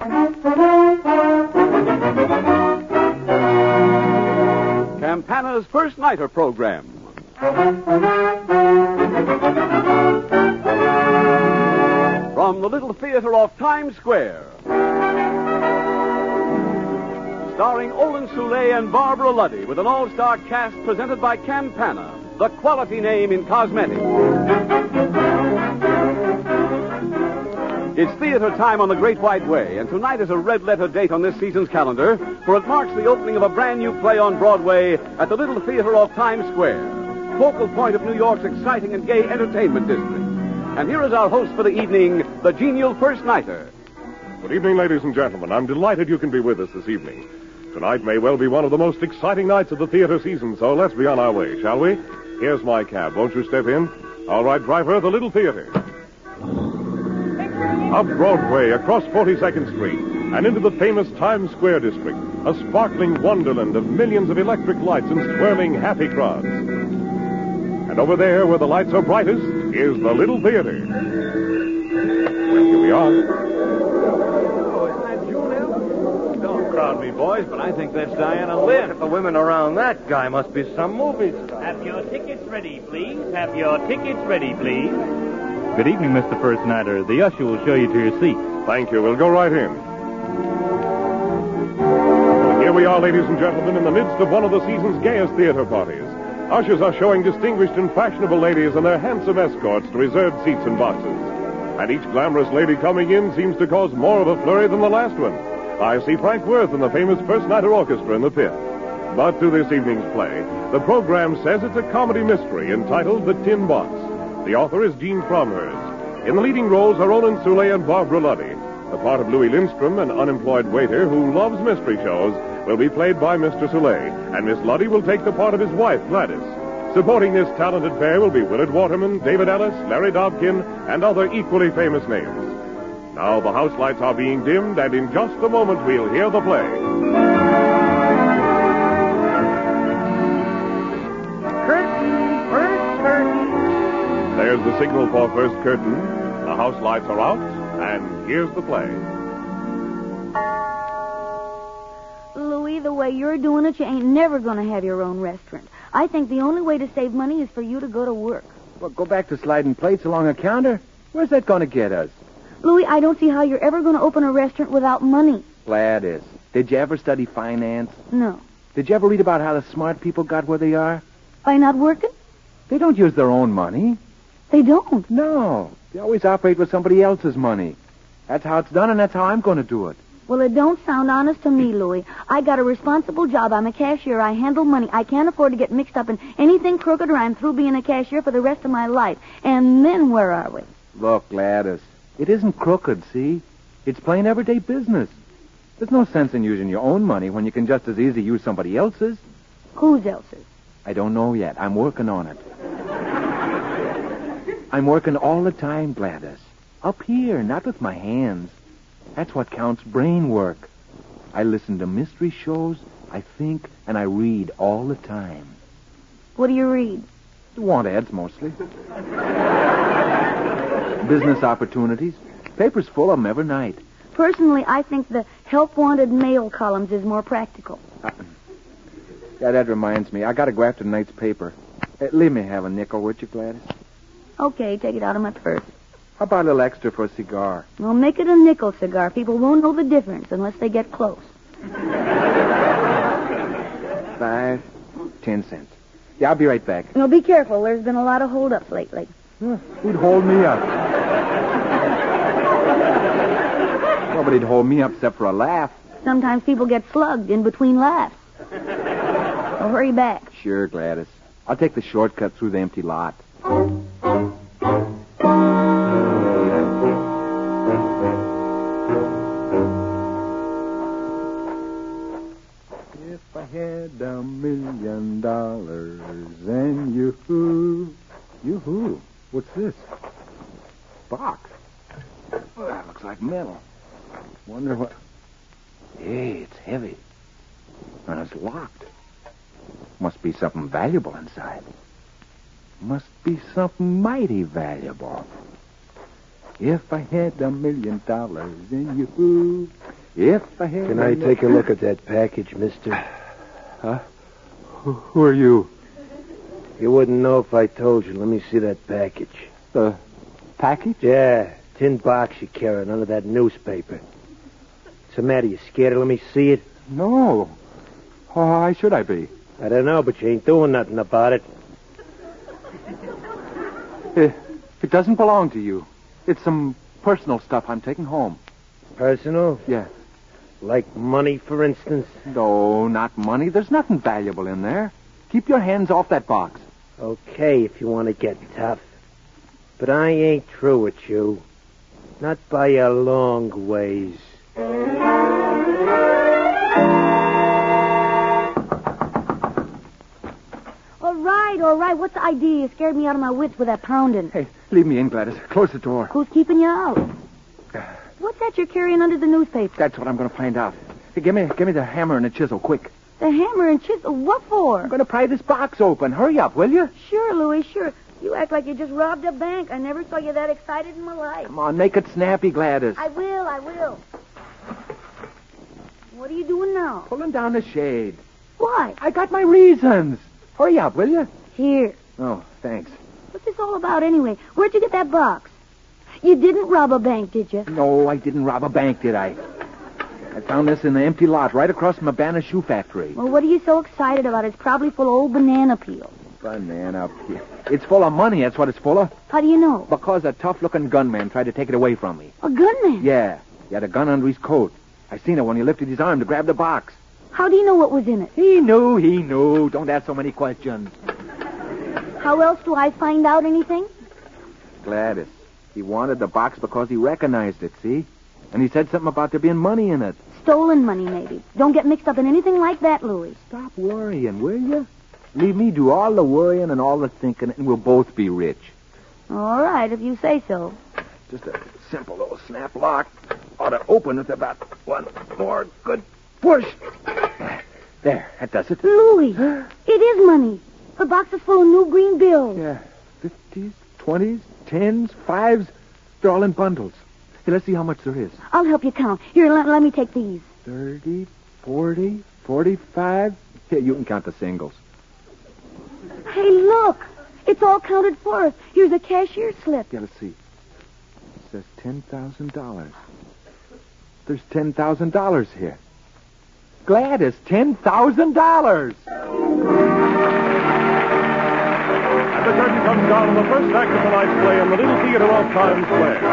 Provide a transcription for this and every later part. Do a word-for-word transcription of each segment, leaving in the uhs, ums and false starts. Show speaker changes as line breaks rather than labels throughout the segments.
Campana's First Nighter program. From the Little Theater off Times Square. Starring Olin Soule and Barbara Luddy with an all-star cast presented by Campana, the quality name in cosmetics. It's theater time on the Great White Way, and tonight is a red-letter date on this season's calendar, for it marks the opening of a brand-new play on Broadway at the Little Theater off Times Square, focal point of New York's exciting and gay entertainment district. And here is our host for the evening, the genial First Nighter.
Good evening, ladies and gentlemen. I'm delighted you can be with us this evening. Tonight may well be one of the most exciting nights of the theater season, so let's be on our way, shall we? Here's my cab. Won't you step in? All right, driver, the Little Theater. Up Broadway, across forty-second Street, and into the famous Times Square district, a sparkling wonderland of millions of electric lights and swirling happy crowds. And over there, where the lights are brightest, is the Little Theater. Well, here we are.
Crowd me, boys, but I think that's Diana Lynn.
If the women around that guy must be some movie star.
Have your tickets ready, please. Have your tickets ready, please.
Good evening, Mister First Nighter. The usher will show you to your seat.
Thank you. We'll go right in. Well, here we are, ladies and gentlemen, in the midst of one of the season's gayest theater parties. Ushers are showing distinguished and fashionable ladies and their handsome escorts to reserved seats and boxes. And each glamorous lady coming in seems to cause more of a flurry than the last one. I see Frank Worth and the famous First Nighter Orchestra in the pit. But to this evening's play, the program says it's a comedy mystery entitled The Tin Box. The author is Gene Cromhurst. In the leading roles are Olin Soule and Barbara Luddy. The part of Louis Lindstrom, an unemployed waiter who loves mystery shows, will be played by Mister Soule, and Miss Luddy will take the part of his wife, Gladys. Supporting this talented pair will be Willard Waterman, David Ellis, Larry Dobkin, and other equally famous names. Now the house lights are being dimmed, and in just a moment we'll hear the play.
Curtain, first curtain.
There's the signal for first curtain. The house lights are out, and here's the play.
Louis, the way you're doing it, you ain't never going to have your own restaurant. I think the only way to save money is for you to go to work.
Well, go back to sliding plates along a counter? Where's that going to get us?
Louis, I don't see how you're ever going to open a restaurant without money.
Gladys, did you ever study finance?
No.
Did you ever read about how the smart people got where they are?
By not working?
They don't use their own money.
They don't?
No. They always operate with somebody else's money. That's how it's done, and that's how I'm going to do it.
Well, it don't sound honest to me, Louis. I got a responsible job. I'm a cashier. I handle money. I can't afford to get mixed up in anything crooked, or I'm through being a cashier for the rest of my life. And then where are we?
Look, Gladys, it isn't crooked, see? It's plain everyday business. There's no sense in using your own money when you can just as easily use somebody else's.
Whose else's?
I don't know yet. I'm working on it. I'm working all the time, Gladys. Up here, not with my hands. That's what counts brain work. I listen to mystery shows, I think, and I read all the time.
What do you read?
Want ads, mostly. Business opportunities. Paper's full of them every night.
Personally, I think the help-wanted mail columns is more practical.
Uh, yeah, that reminds me. I got to go after tonight's paper. Uh, leave me have a nickel, would you, Gladys?
Okay, take it out of my purse.
How about a little extra for a cigar?
Well, make it a nickel cigar. People won't know the difference unless they get close.
Five, ten cents. Yeah, I'll be right back.
Now, be careful. There's been a lot of hold-ups lately.
Huh, who'd hold me up? Nobody'd hold me up except for a laugh.
Sometimes people get slugged in between laughs. So hurry back.
Sure, Gladys. I'll take the shortcut through the empty lot. If I had a million dollars and you-hoo, you-hoo, what's this? Box. Oh, that looks like metal. Wonder what... Hey, it's heavy. And it's locked. Must be something valuable inside. Must be something mighty valuable. If I had a million dollars and you... If I had...
Can I take a look at that package, mister?
Huh? Who, who are you?
You wouldn't know if I told you. Let me see that package.
The package?
Yeah, tin box you carry, under that newspaper. What's the matter? You scared to let me see it?
No. Why should I be?
I don't know, but you ain't doing nothing about it.
It, it doesn't belong to you. It's some personal stuff I'm taking home.
Personal?
Yeah.
Like money, for instance?
No, not money. There's nothing valuable in there. Keep your hands off that box.
Okay, if you want to get tough. But I ain't through with you. Not by a long ways.
All right, all right. What's the idea? You scared me out of my wits with that pounding.
Hey, leave me in, Gladys. Close the door.
Who's keeping you out? What's that you're carrying under the newspaper?
That's what I'm going to find out. Hey, give me, give me the hammer and the chisel, quick.
The hammer and chisel? What for?
I'm going to pry this box open. Hurry up, will you?
Sure, Louis, sure. You act like you just robbed a bank. I never saw you that excited in my life.
Come on, make it snappy, Gladys.
I will, I will. What are you doing now?
Pulling down the shade.
Why?
I got my reasons. Hurry up, will you?
Here.
Oh, thanks.
What's this all about anyway? Where'd you get that box? You didn't rob a bank, did you?
No, I didn't rob a bank, did I? I found this in the empty lot right across from Urbana Shoe Factory.
Well, what are you so excited about? It's probably full of old banana peels.
Banana peel. It's full of money, that's what it's full of.
How do you know?
Because a tough-looking gunman tried to take it away from me.
A gunman?
Yeah. He had a gun under his coat. I seen it when he lifted his arm to grab the box.
How do you know what was in it?
He knew, he knew. Don't ask so many questions.
How else do I find out anything?
Gladys, he wanted the box because he recognized it, see? And he said something about there being money in it.
Stolen money, maybe. Don't get mixed up in anything like that, Louis.
Stop worrying, will you? Leave me do all the worrying and all the thinking, and we'll both be rich.
All right, if you say so.
Just a simple little snap lock. Ought to open with about one more good push. There, that does it.
Louis, it is money. The box is full of new green bills.
Yeah, fifties, twenties, tens, fives. They're all in bundles. Hey, let's see how much there is.
I'll help you count. Here, let, let me take these.
Thirty, forty, forty-five. Here, you can count the singles.
Hey, look. It's all counted for us. Here's a cashier's slip.
Yeah, let's see. It says ten thousand dollars. There's ten thousand dollars here. Gladys, ten thousand dollars.
And the curtain comes down on the first act of tonight's play in the Little Theater off Times Square.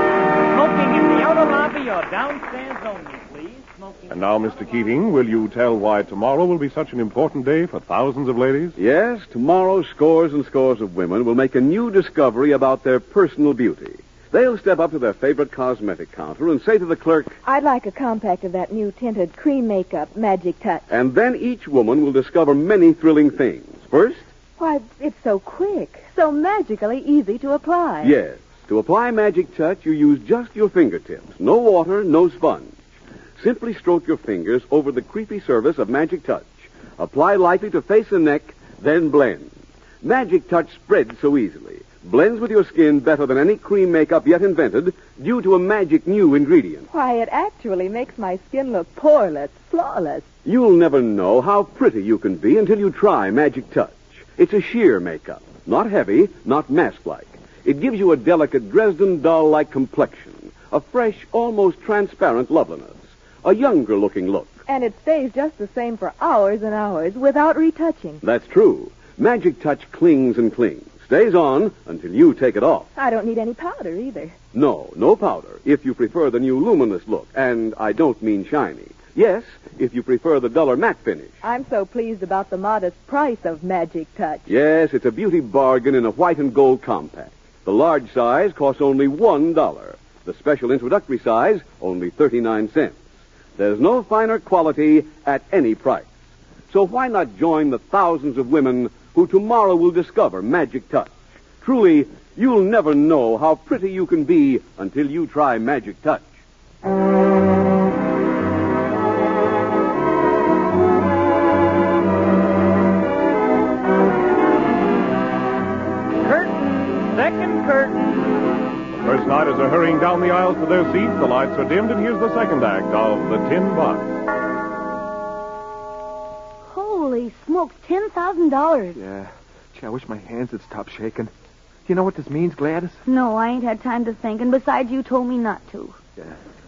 Smoking in the outer lobby or downstairs only, please. Smoking.
And now, Mister Keating, will you tell why tomorrow will be such an important day for thousands of ladies?
Yes, tomorrow scores and scores of women will make a new discovery about their personal beauty. They'll step up to their favorite cosmetic counter and say to the clerk,
I'd like a compact of that new tinted cream makeup, Magic Touch.
and then each woman will discover many thrilling things. First,
Why, it's so quick, so magically easy to apply.
yes, to apply Magic Touch, you use just your fingertips. No water, no sponge. Simply stroke your fingers over the creepy surface of Magic Touch. Apply lightly to face and neck, then blend. Magic Touch spreads so easily. Blends with your skin better than any cream makeup yet invented due to a magic new ingredient.
Why, it actually makes my skin look poreless, flawless.
You'll never know how pretty you can be until you try Magic Touch. It's a sheer makeup, not heavy, not mask-like. It gives you a delicate Dresden doll-like complexion, a fresh, almost transparent loveliness, a younger-looking look.
And it stays just the same for hours and hours without retouching.
That's true. Magic Touch clings and clings, stays on until you take it off.
I don't need any powder either.
No, no powder, if you prefer the new luminous look, and I don't mean shiny. Yes, if you prefer the duller matte finish.
I'm so pleased about the modest price of Magic Touch.
Yes, it's a beauty bargain in a white and gold compact. The large size costs only one dollar. The special introductory size, only thirty-nine cents. There's no finer quality at any price. So why not join the thousands of women who tomorrow will discover Magic Touch? Truly, you'll never know how pretty you can be until you try Magic Touch.
Curtain. Second curtain.
The first nighters are hurrying down the aisle pause to their seats, the lights are dimmed, and here's the second act of The Tin Box.
Holy smokes, ten thousand dollars.
Yeah. Gee, I wish my hands had stopped shaking. Do you know what this means, Gladys?
No, I ain't had time to think, and besides, you told me not to.
Yeah.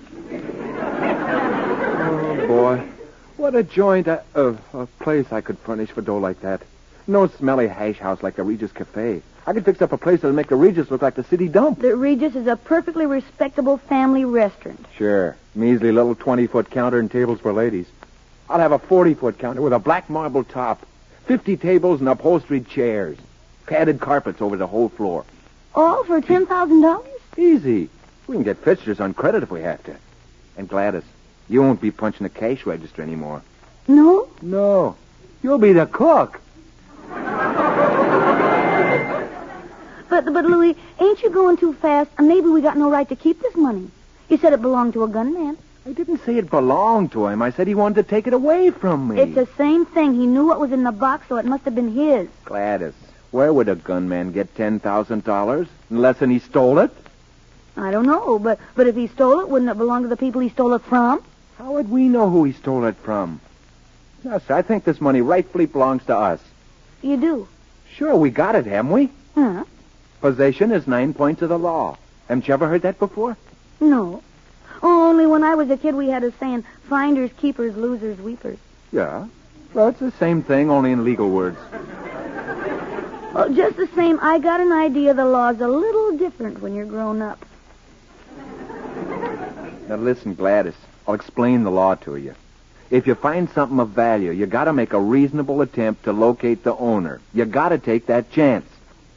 Oh, boy. What a joint, a, a, a place I could furnish for dough like that. No smelly hash house like the Regis Cafe. I could fix up a place that'll make the Regis look like the city dump.
The Regis is a perfectly respectable family restaurant.
Sure. Measly little twenty-foot counter and tables for ladies. I'll have a forty-foot counter with a black marble top, fifty tables and upholstered chairs, padded carpets over the whole floor.
All for ten thousand dollars?
Easy. We can get fixtures on credit if we have to. And Gladys, you won't be punching the cash register anymore.
No?
No. You'll be the cook.
But, but, Louis, ain't you going too fast? And maybe we got no right to keep this money. You said it belonged to a gunman.
I didn't say it belonged to him. I said he wanted to take it away from me.
It's the same thing. He knew what was in the box, so it must have been his.
Gladys, where would a gunman get ten thousand dollars? Unless he stole it?
I don't know, but, but if he stole it, wouldn't it belong to the people he stole it from?
How would we know who he stole it from? No, sir, I think this money rightfully belongs to us.
You do?
Sure, we got it, haven't we?
Huh?
Possession is nine points of the law. Haven't you ever heard that before?
No. Oh, only when I was a kid we had a saying, finders, keepers, losers, weepers.
Yeah. Well, it's the same thing, only in legal words.
Well, just the same, I got an idea the law's a little different when you're grown up.
Now listen, Gladys, I'll explain the law to you. If you find something of value, you gotta make a reasonable attempt to locate the owner. You gotta take that chance.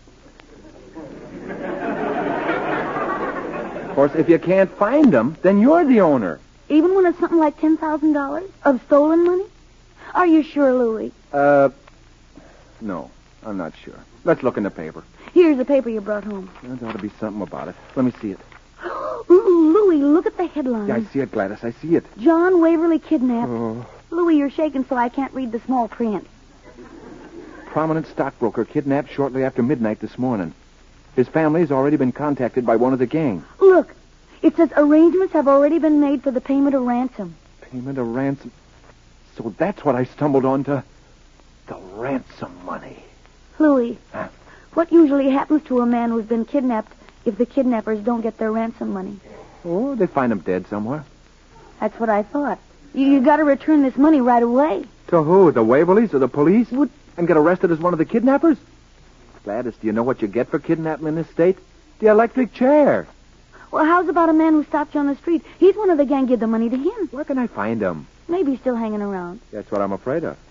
Of course, if you can't find them, then you're the owner.
Even when it's something like ten thousand dollars of stolen money? Are you sure, Louis?
Uh, no, I'm not sure. Let's look in the paper.
Here's the paper you brought home.
There ought to be something about it. Let me see it.
Ooh, Louis, look at the headline.
Yeah, I see it, Gladys. I see it.
John Waverly kidnapped.
Oh.
Louis, you're shaking so I can't read the small print.
Prominent stockbroker kidnapped shortly after midnight this morning. His family's already been contacted by one of the gang.
Look, it says arrangements have already been made for the payment of ransom.
Payment of ransom? So that's what I stumbled onto. The ransom money.
Louis,
Huh?
what usually happens to a man who's been kidnapped if the kidnappers don't get their ransom money?
Oh, they find him dead somewhere.
That's what I thought. You, you got to return this money right away.
To who? The Waverleys or the police?
Would...
And get arrested as one of the kidnappers? Gladys, do you know what you get for kidnapping in this state? The electric chair.
Well, how's about a man who stopped you on the street? He's one of the gang. Give the money to him.
Where can I find him?
Maybe he's still hanging around.
That's what I'm afraid of.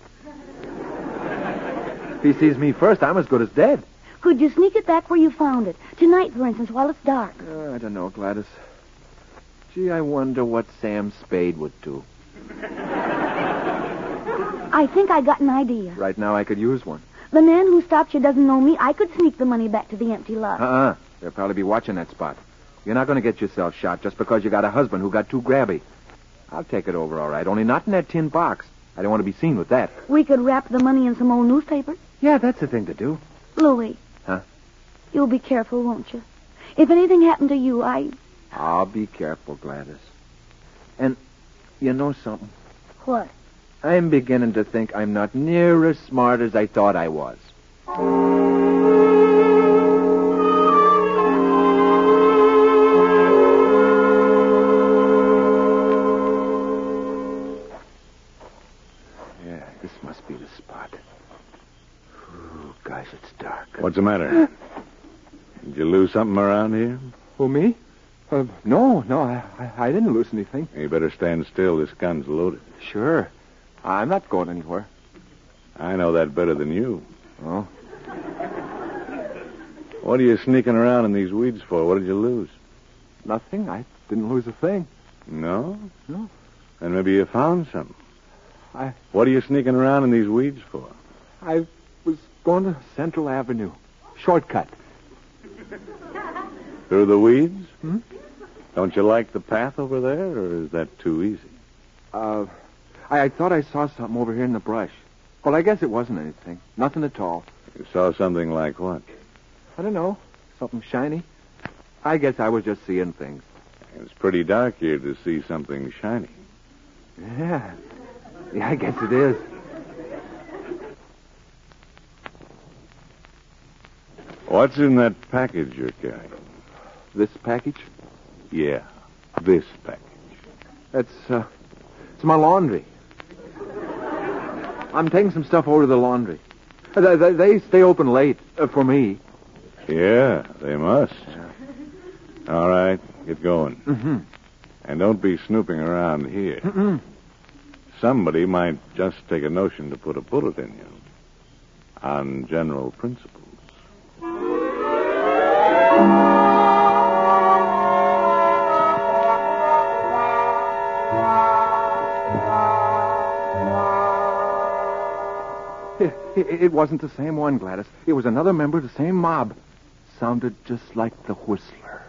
If he sees me first, I'm as good as dead.
Could you sneak it back where you found it? Tonight, for instance, while it's dark.
Uh, I don't know, Gladys. Gee, I wonder what Sam Spade would do.
I think I got an idea.
Right now, I could use one.
The man who stopped you doesn't know me. I could sneak the money back to the empty lot.
Uh-uh. They'll probably be watching that spot. You're not going to get yourself shot just because you got a husband who got too grabby. I'll take it over, all right. Only not in that tin box. I don't want to be seen with that.
We could wrap the money in some old newspapers.
Yeah, that's the thing to do.
Louis.
Huh?
You'll be careful, won't you? If anything happened to you, I...
I'll be careful, Gladys. And you know something?
What?
I'm beginning to think I'm not near as smart as I thought I was. Yeah, this must be the spot. Ooh, gosh, it's dark.
What's the matter? Did you lose something around here?
Who, me? Uh, no, no, I, I, I didn't lose anything.
You better stand still. This gun's loaded.
Sure. I'm not going anywhere.
I know that better than you.
Oh?
What are you sneaking around in these weeds for? What did you lose?
Nothing. I didn't lose a thing.
No?
No.
Then maybe you found something.
I...
What are you sneaking around in these weeds for?
I was going to Central Avenue. Shortcut.
Through the weeds?
Hmm?
Don't you like the path over there, or is that too easy?
Uh, I, I thought I saw something over here in the brush. Well, I guess it wasn't anything. Nothing at all.
You saw something like what?
I don't know. Something shiny. I guess I was just seeing things.
It's pretty dark here to see something shiny.
Yeah. Yeah, I guess it is.
What's in that package you're carrying?
This package?
Yeah, this package.
That's, uh, it's my laundry. I'm taking some stuff over to the laundry. They, they, they stay open late uh, for me.
Yeah, they must. All right, get going.
Mm-hmm.
And don't be snooping around here.
Mm-mm.
Somebody might just take a notion to put a bullet in you. On general principles.
It, it, it wasn't the same one, Gladys. It was another member of the same mob. Sounded just like the Whistler.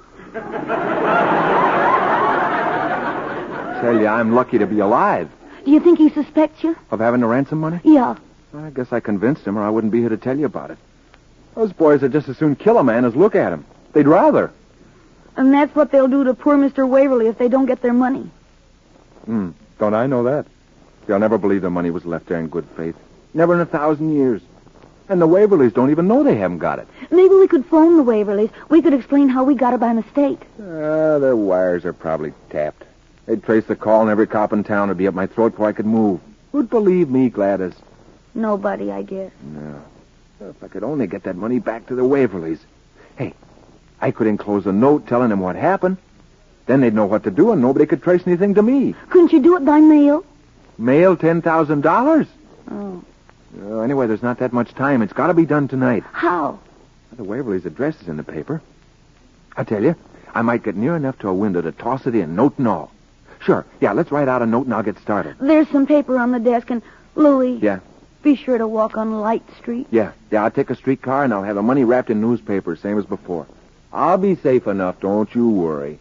Tell you, I'm lucky to be alive.
Do you think he suspects you?
Of having the ransom money?
Yeah.
I guess I convinced him, or I wouldn't be here to tell you about it. Those boys would just as soon kill a man as look at him. They'd rather.
And that's what they'll do to poor Mister Waverly if they don't get their money.
Hmm. Don't I know that? They'll never believe their money was left there in good faith. Never in a thousand years. And the Waverlys don't even know they haven't got it.
Maybe we could phone the Waverlys. We could explain how we got it by mistake.
Ah, uh, their wires are probably tapped. They'd trace the call, and every cop in town would be up my throat before I could move. Who'd believe me, Gladys?
Nobody, I guess.
No. If I could only get that money back to the Waverlys. Hey, I could enclose a note telling them what happened. Then they'd know what to do, and nobody could trace anything to me.
Couldn't you do it by mail?
Mail ten thousand dollars?
Oh.
Uh, anyway, there's not that much time. It's got to be done tonight.
How?
The Waverly's address is in the paper. I tell you, I might get near enough to a window to toss it in, note and all. Sure. Yeah, let's write out a note and I'll get started.
There's some paper on the desk, and Louie.
Yeah?
Be sure to walk on Light Street.
Yeah. Yeah, I'll take a streetcar and I'll have the money wrapped in newspapers, same as before. I'll be safe enough, don't you worry.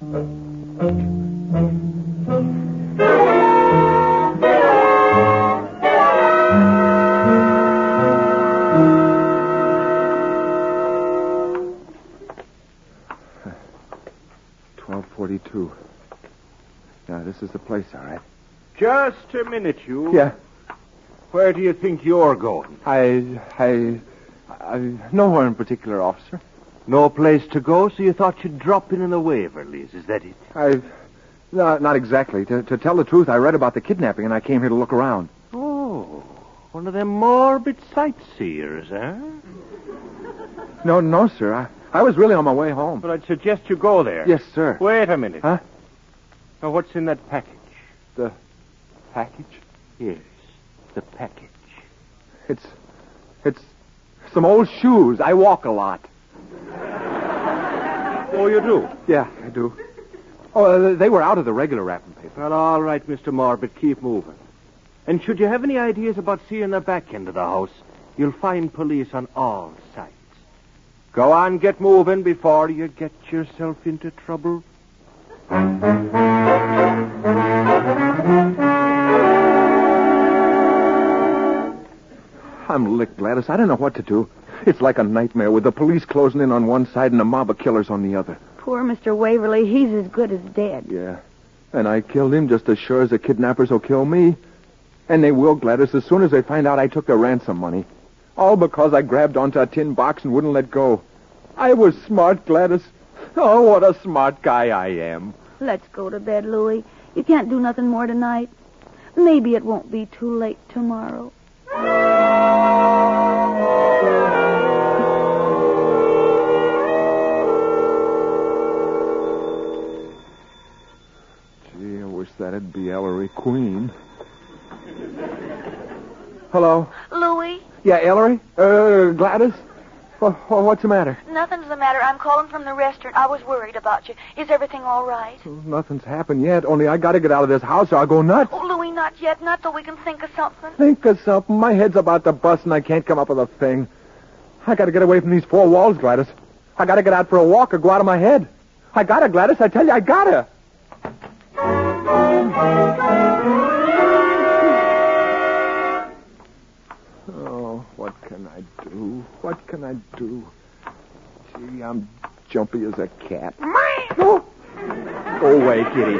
twelve forty-two. Now, this is the place, all right.
Just a minute, you.
Yeah.
Where do you think you're going?
I, I, I, nowhere in particular, officer.
No place to go, so you thought you'd drop in in the Waverlys, is that it?
I, no, not exactly. To, to tell the truth, I read about the kidnapping and I came here to look around.
Oh, one of them morbid sightseers, eh?
No, no, sir. I, I was really on my way home.
But I'd suggest you go there.
Yes, sir.
Wait a minute.
Huh?
Now, what's in that package?
The package?
Yes, the package.
It's, it's some old shoes. I walk a lot.
Oh, you do?
Yeah, I do. Oh, uh, they were out of the regular wrapping paper.
Well, all right, Mister Morbid, keep moving. And should you have any ideas about seeing the back end of the house, you'll find police on all sides. Go on, get moving before you get yourself into trouble.
I'm licked, Gladys. I don't know what to do. It's like a nightmare with the police closing in on one side and a mob of killers on the other.
Poor Mister Waverly, he's as good as dead.
Yeah. And I killed him just as sure as the kidnappers will kill me. And they will, Gladys, as soon as they find out I took their ransom money. All because I grabbed onto a tin box and wouldn't let go. I was smart, Gladys. Oh, what a smart guy I am.
Let's go to bed, Louie. You can't do nothing more tonight. Maybe it won't be too late tomorrow.
Gee, I wish that'd be Ellery Queen. Hello?
Louie?
Yeah, Ellery? Uh, Gladys? Well, what's the matter?
Nothing's the matter. I'm calling from the restaurant. I was worried about you. Is everything all right?
Well, nothing's happened yet, only I gotta get out of this house or I'll go nuts.
Oh, Louie, not yet. Not till we can think of something.
Think of something. My head's about to bust and I can't come up with a thing. I gotta get away from these four walls, Gladys. I gotta get out for a walk or go out of my head. I gotta, Gladys. I tell you, I gotta. Oh, what can I do? What can I do? Gee, I'm jumpy as a cat. Oh. away, Kitty.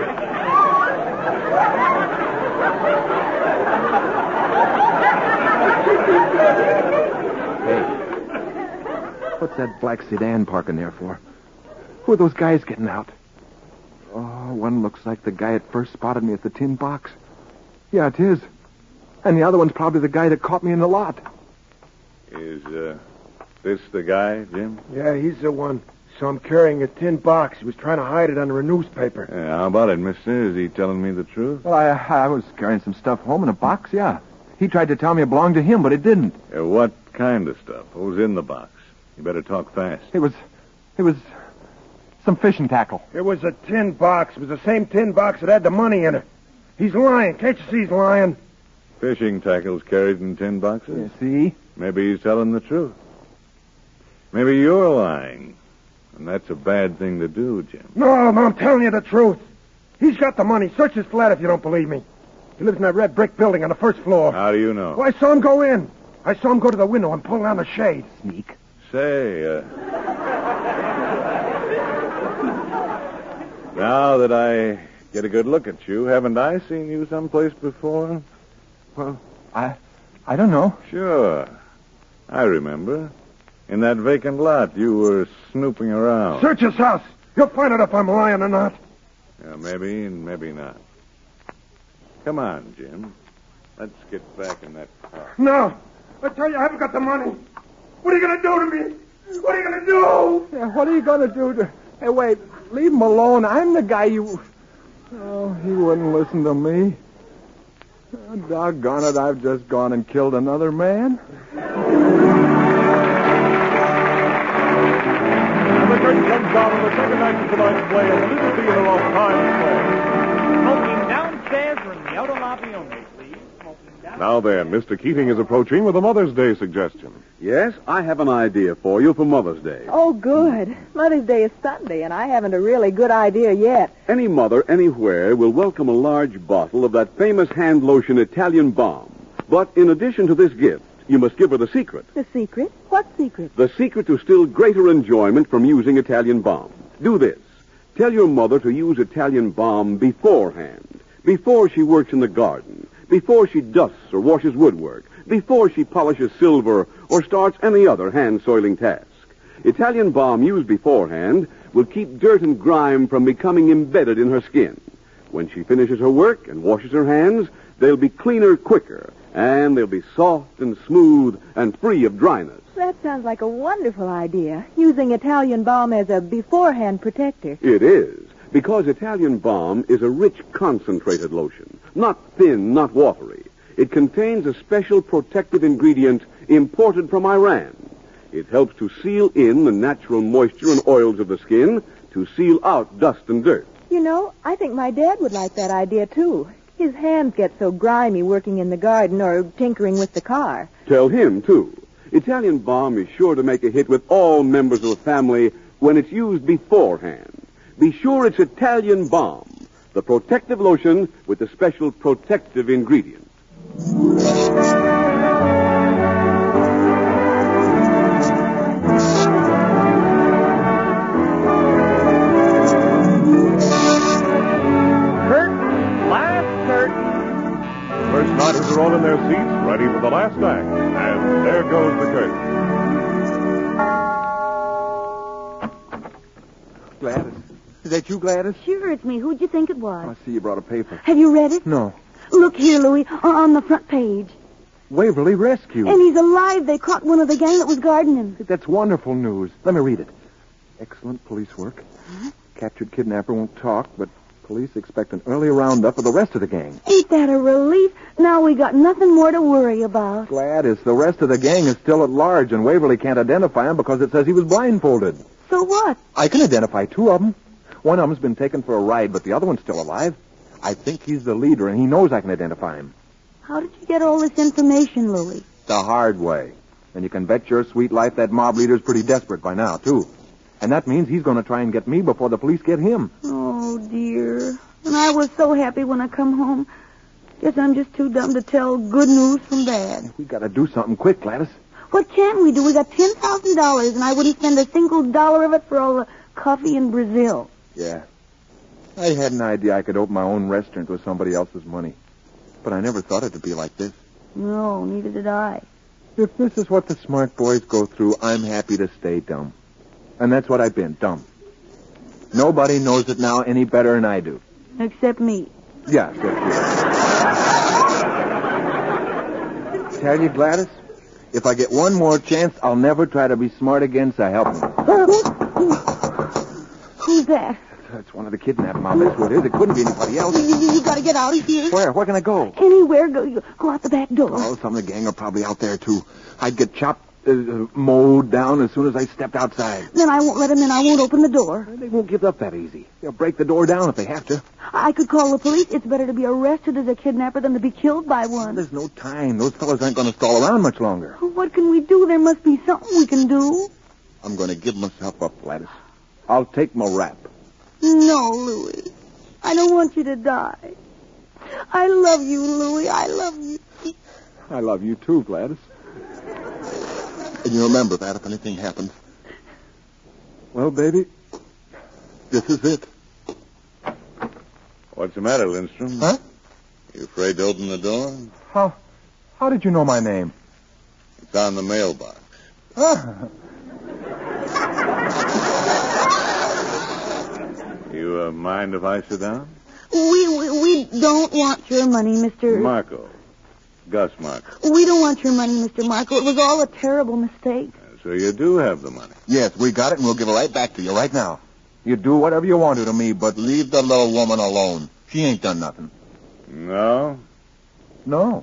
Hey, what's that black sedan parking there for? Who are those guys getting out? Oh, one looks like the guy that first spotted me at the tin box. Yeah, it is. And the other one's probably the guy that caught me in the lot.
Is, uh, this the guy, Jim?
Yeah, he's the one. Saw him carrying a tin box. He was trying to hide it under a newspaper.
Yeah, how about it, mister? Is he telling me the truth?
Well, I, I was carrying some stuff home in a box, yeah. He tried to tell me it belonged to him, but it didn't.
Uh, what kind of stuff? What was in the box? You better talk fast.
It was... It was... some fishing tackle.
It was a tin box. It was the same tin box that had the money in it. He's lying. Can't you see he's lying?
Fishing tackles carried in tin boxes?
You see?
Maybe he's telling the truth. Maybe you're lying. And that's a bad thing to do, Jim.
No, no, I'm telling you the truth. He's got the money. Search his flat if you don't believe me. He lives in that red brick building on the first floor.
How do you know?
Well, I saw him go in. I saw him go to the window and pull down the shade.
Sneak.
Say, uh... now that I get a good look at you, haven't I seen you someplace before?
Well, I... I don't know.
Sure. I remember. In that vacant lot, you were snooping around.
Search his house. You'll find out if I'm lying or not.
Yeah, maybe and maybe not. Come on, Jim. Let's get back in that car.
No. I tell you, I haven't got the money. What are you going to do to me? What are you going to do?
Yeah, what are you going to do to... Hey, wait. Leave him alone. I'm the guy you... Oh, he wouldn't listen to me. Oh, doggone it, I've just gone and killed another man.
And the curtain comes down on the second act of tonight's play at the Little Theater off Times Square.
Smoking downstairs or in the outer lobby only, please. Smoking down.
Now then, Mister Keating is approaching with a Mother's Day suggestion.
Yes, I have an idea for you for Mother's Day.
Oh, good. Mother's Day is Sunday, and I haven't a really good idea yet.
Any mother anywhere will welcome a large bottle of that famous hand lotion Italian Balm. But in addition to this gift, you must give her the secret.
The secret? What secret?
The secret to still greater enjoyment from using Italian Balm. Do this. Tell your mother to use Italian Balm beforehand, before she works in the garden, before she dusts or washes woodwork, before she polishes silver or starts any other hand-soiling task. Italian Balm used beforehand will keep dirt and grime from becoming embedded in her skin. When she finishes her work and washes her hands, they'll be cleaner quicker, and they'll be soft and smooth and free of dryness.
That sounds like a wonderful idea, using Italian Balm as a beforehand protector.
It is, because Italian Balm is a rich concentrated lotion, not thin, not watery. It contains a special protective ingredient imported from Iran. It helps to seal in the natural moisture and oils of the skin, to seal out dust and dirt.
You know, I think my dad would like that idea, too. His hands get so grimy working in the garden or tinkering with the car.
Tell him, too. Italian Balm is sure to make a hit with all members of the family when it's used beforehand. Be sure it's Italian Balm, the protective lotion with the special protective ingredient.
First nighters are all in their seats, ready for the last act. And there goes the curtain.
Gladys. Is that you, Gladys?
Sure, it's me. Who'd you think it
Oh,
was?
I see you brought a paper.
Have you read it?
No.
Look here, Louis, on the front page.
Waverly rescued.
And he's alive. They caught one of the gang that was guarding him.
That's wonderful news. Let me read it. Excellent police work. Huh? Captured kidnapper won't talk, but police expect an early roundup of the rest of the gang.
Ain't that a relief? Now we got nothing more to worry about.
Gladys, the rest of the gang is still at large, and Waverly can't identify him because it says he was blindfolded.
So what?
I can identify two of them. One of them's been taken for a ride, but the other one's still alive. I think he's the leader, and he knows I can identify him.
How did you get all this information, Louis?
The hard way. And you can bet your sweet life that mob leader's pretty desperate by now, too. And that means he's going to try and get me before the police get him.
Oh, dear. And I was so happy when I come home. Guess I'm just too dumb to tell good news from bad.
We got to do something quick, Gladys.
What can we do? We got ten thousand dollars, and I wouldn't spend a single dollar of it for all the coffee in Brazil.
Yeah. I had an idea I could open my own restaurant with somebody else's money. But I never thought it'd be like this.
No, neither did I.
If this is what the smart boys go through, I'm happy to stay dumb. And that's what I've been, dumb. Nobody knows it now any better than I do.
Except me.
Yeah, except you. Tell you, Gladys, if I get one more chance, I'll never try to be smart again, so help me.
Who's that?
That's one of the kidnapped mob. That's who it is. It couldn't be anybody else.
You, you, you gotta get out of here.
Where? Where can I go?
Anywhere. Go, you, go out the back door.
Oh, some of the gang are probably out there, too. I'd get chopped, uh, mowed down as soon as I stepped outside.
Then I won't let them in. I won't open the door.
They won't give up that easy. They'll break the door down if they have to.
I could call the police. It's better to be arrested as a kidnapper than to be killed by one.
There's no time. Those fellas aren't going to stall around much longer.
What can we do? There must be something we can do.
I'm going to give myself up, Gladys. I'll take my rap.
No, Louis. I don't want you to die. I love you, Louis. I love you.
I love you too, Gladys.
And you remember that if anything happens.
Well, baby,
this is it.
What's the matter, Lindstrom?
Huh?
You afraid to open the door?
How, how did you know my name?
It's on the mailbox.
Huh?
You uh, mind if I sit down?
We, we we don't want your money, Mister
Marco. Gus Marco.
We don't want your money, Mister Marco. It was all a terrible mistake.
So you do have the money?
Yes, we got it, and we'll give it right back to you right now.
You do whatever you want to to me, but...
Leave the little woman alone. She ain't done nothing.
No?
No.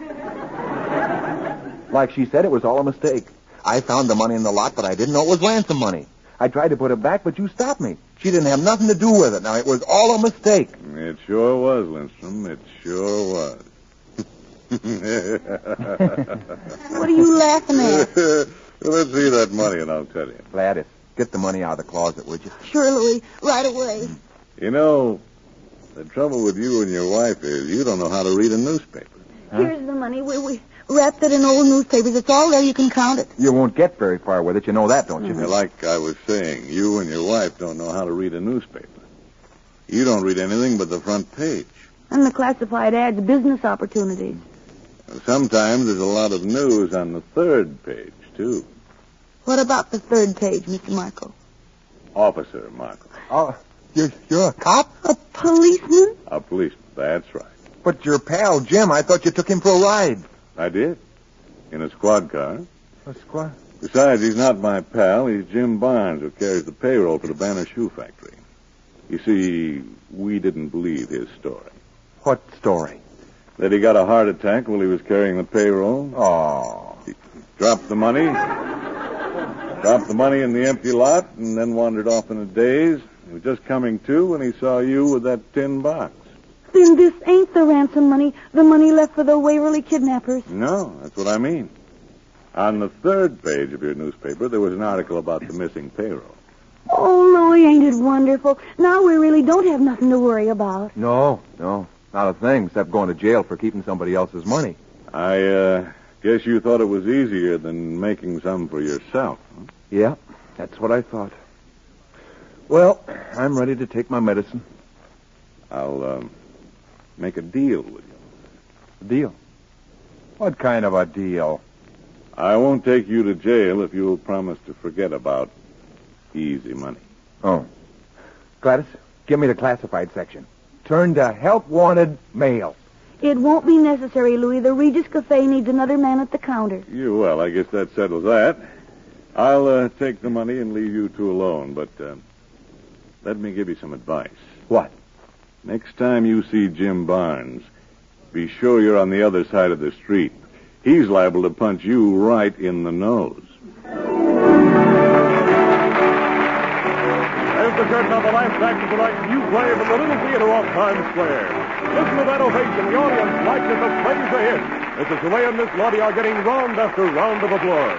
Like she said, it was all a mistake.
I found the money in the lot, but I didn't know it was ransom money.
I tried to put it back, but you stopped me. She didn't have nothing to do with it. Now, it was all a mistake.
It sure was, Lindstrom. It sure was.
What are you laughing at?
Let's see that money, and I'll tell you.
Gladys, get the money out of the closet, would you?
Sure, Louis. Right away.
You know, the trouble with you and your wife is you don't know how to read a newspaper.
Huh? Here's the money. We, we wrapped it in old newspapers. It's all there. You can count it.
You won't get very far with it. You know that, don't you?
Mm-hmm. Like I was saying, you and your wife don't know how to read a newspaper. You don't read anything but the front page.
And the classified ads, business opportunities.
Sometimes there's a lot of news on the third page, too.
What about the third page, Mister Marco?
Officer Marco.
Oh, you're, you're a cop?
A policeman?
A policeman, that's right.
But your pal, Jim, I thought you took him for a ride.
I did. In a squad car.
A squad?
Besides, he's not my pal. He's Jim Barnes, who carries the payroll for the Banner Shoe Factory. You see, we didn't believe his story.
What story?
That he got a heart attack while he was carrying the payroll.
Oh.
He dropped the money. Dropped the money in the empty lot and then wandered off in a daze. He was just coming to when he saw you with that tin box.
Then this ain't the ransom money, the money left for the Waverly kidnappers.
No, that's what I mean. On the third page of your newspaper, there was an article about the missing payroll.
Oh, Louie, ain't it wonderful? Now we really don't have nothing to worry about.
No, no, not a thing, except going to jail for keeping somebody else's money.
I, uh, guess you thought it was easier than making some for yourself, huh?
Yeah, that's what I thought. Well, I'm ready to take my medicine.
I'll, um, make a deal with you.
A deal? What kind of a deal?
I won't take you to jail if you'll promise to forget about easy money.
Oh. Gladys, give me the classified section. Turn to help wanted mail.
It won't be necessary, Louis. The Regis Cafe needs another man at the counter.
You, well, I guess that settles that. I'll uh, take the money and leave you two alone, but uh, let me give you some advice.
What?
Next time you see Jim Barnes, be sure you're on the other side of the street. He's liable to punch you right in the nose.
There's the curtain on the last act of tonight's new play from the Little Theater off Times Square. Listen to that ovation. The audience likes it. The play's a hit. Missus Dewey and Miss Lottie are getting round after round of applause.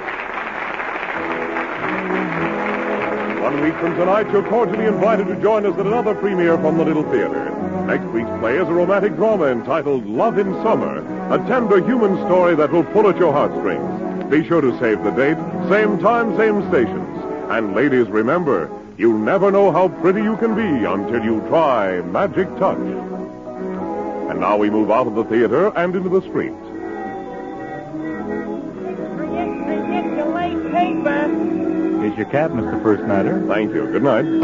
One week from tonight, you're cordially invited to join us at another premiere from the Little Theater. Next week's play is a romantic drama entitled Love in Summer, a tender human story that will pull at your heartstrings. Be sure to save the date, same time, same stations. And ladies, remember, You'll never know how pretty you can be until you try Magic Touch. And now we move out of the theater and into the street.
Forget, forget your late paper.
Here's your cab, Mister First Nighter.
Thank you. Good night.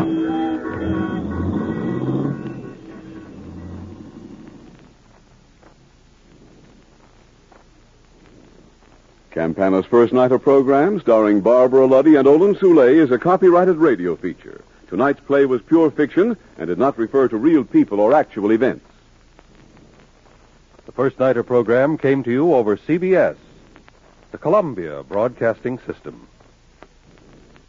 Campana's First Nighter program, starring Barbara Luddy and Olin Soule, is a copyrighted radio feature. Tonight's play was pure fiction and did not refer to real people or actual events.
The First Nighter program came to you over C B S, the Columbia Broadcasting System.